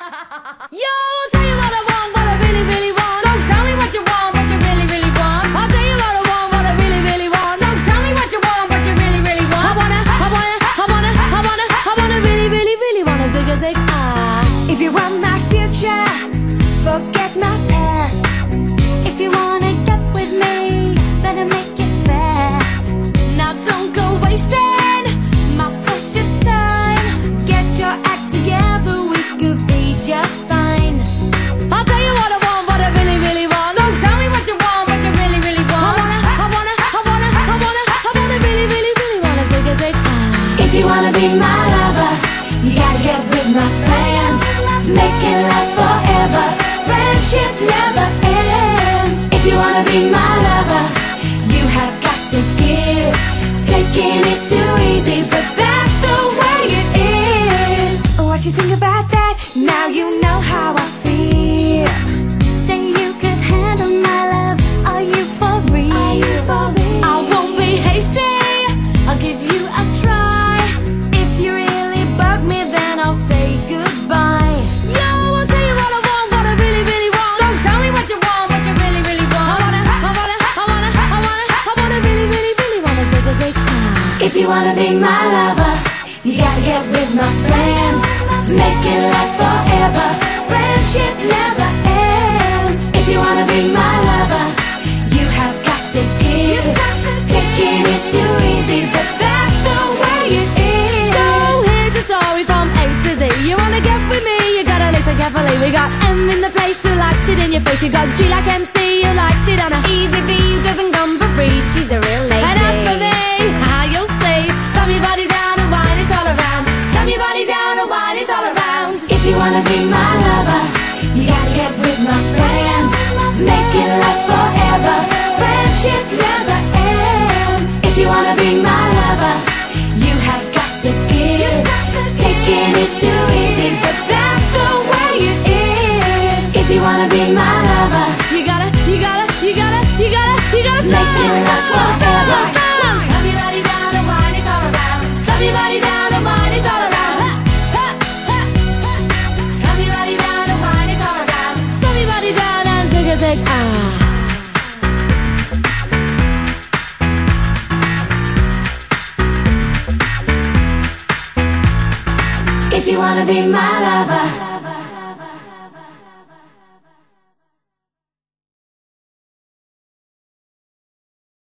Yo, I'll tell you what I want, what I really, really want. Don't tell me what you want, what you really, really want. I'll tell you what I want, what I really, really want. Don't tell me what you want, what you really, really want. I wanna really, really, really wanna zig a zig ah. If you want my future, forget my past. If you wanna get with me, better make it fast. Now don't go wasting my precious time. Get your act together, we could be just fine. I'll tell you what I want, what I really, really want. Don't tell me what you want, what you really, really want. I wanna really, really, really wanna zig a zig ah. If you wanna be my lover, you gotta get with my friends. Make it last forever. Friendship never ends. If you wanna be my lover, you have got to give. Taking is too easy, but that's the way it is. What you think about that? Now you know how I feel. Say you could handle my love. Are you for real? Are you for real? I won't be hasty. I'll give you a try. If you really bug me, then I'll say goodbye. Yo, I'll tell you what I want, what I really, really want. Don't tell me what you want, what you really, really want. I wanna really, really, really wanna zig a zig ah. If you wanna be my lover, you gotta get with my friends. Make it last forever. Friendship never ends. If you wanna be my lover, you have got to give. Taking is too easy, but that's the way it is. So here's a story from A to Z. You wanna get with me, you gotta listen carefully. We got M in the place who likes it in your face. You got G like MC, who likes it on a easy B, who doesn't come for free. She's the real lady. And as for me, you'll see. Stomp your body down and wine it all around. Stomp your body down and wine it all around. If you wanna be my lover, you gotta get with my friends. Make it last forever. Friendship never ends. If you wanna be my lover, you have got to give. Taking is too easy, but that's the way it is. If you wanna be my lover, You gotta make it last forever. Stomp your body down and wine it all around. Stomp your body down and wine it all around. Stomp your body down and wine it all around. Stomp your body down and zig a zig ah. If you wanna be my lover,